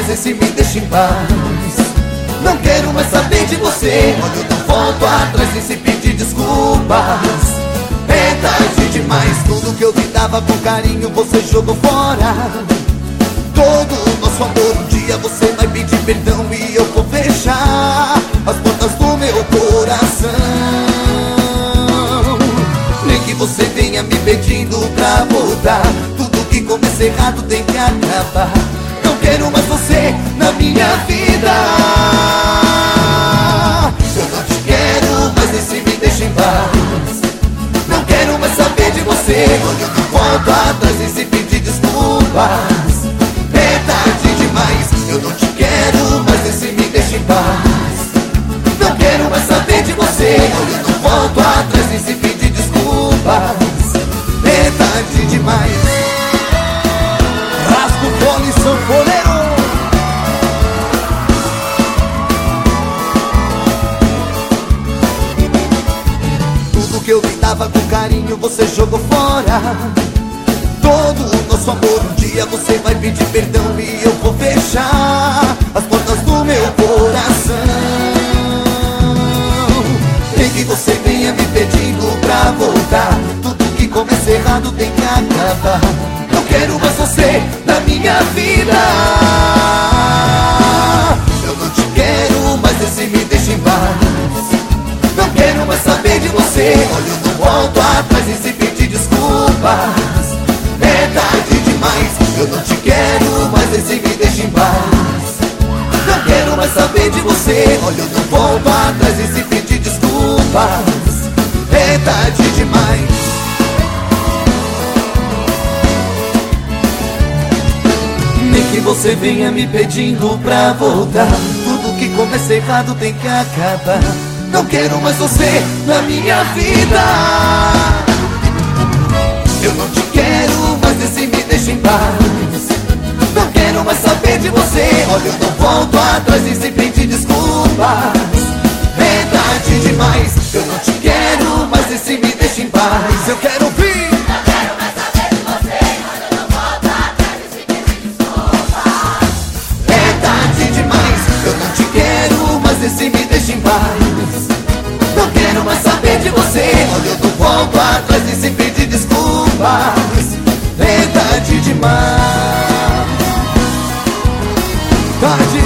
mas esse me deixa em paz. Não quero mais saber de você. Olha, eu não volto atrás nem se pedir desculpas. É tarde demais. Tudo que eu te dava com carinho você jogou fora. Todo o nosso amor, um dia você vai pedir perdão e eu vou fechar as portas do meu coração. Nem que você venha me pedindo pra voltar. Tudo que começa errado tem que acabar. Não quero mais você na minha vida. Eu não te quero, mas esse me deixa em paz. Não quero mais saber de você. Olha, eu não volto atrás e se pedir desculpas. É tarde demais. Eu não te quero, mas esse me deixa em paz. Não quero mais saber de você. Olha, eu não volto atrás e se pedir desculpas. É tarde demais. Rasga o fole, sanfoneiro. Tudo que eu te dava com carinho você jogou fora. Todo o nosso amor, um dia você vai pedir perdão e eu vou fechar as portas do meu coração. Nem que você venha me pedindo pra voltar. Tudo que começa errado tem que acabar. Não quero mais você na minha vida. Eu não te quero, mas esse me deixa em paz. Não quero mais saber de você. Olha, eu não volto atrás e se pedir desculpas. É tarde demais. Eu não te quero, mas esse me deixa em paz. Não quero mais saber de você. Olha, eu não volto atrás e se pedir desculpas. É tarde demais. Nem que você venha me pedindo pra voltar. Tudo que começa errado tem que acabar. Não quero mais você na minha vida. Eu não te quero, mas esse me deixa em paz. Não quero mais saber de você. Olha, eu não volto atrás e se pedir desculpas. É tarde demais. Eu não te quero, mas esse me deixa em paz. Eu quero ouvir. Não quero mais saber de você. Olha, eu não volto atrás e se pedir desculpas. É tarde demais. Eu não te quero, mas esse me deixa em paz. Não quero mais saber de você. Olha, eu não volto atrás e se pedir desculpas. É tarde demais. Tarde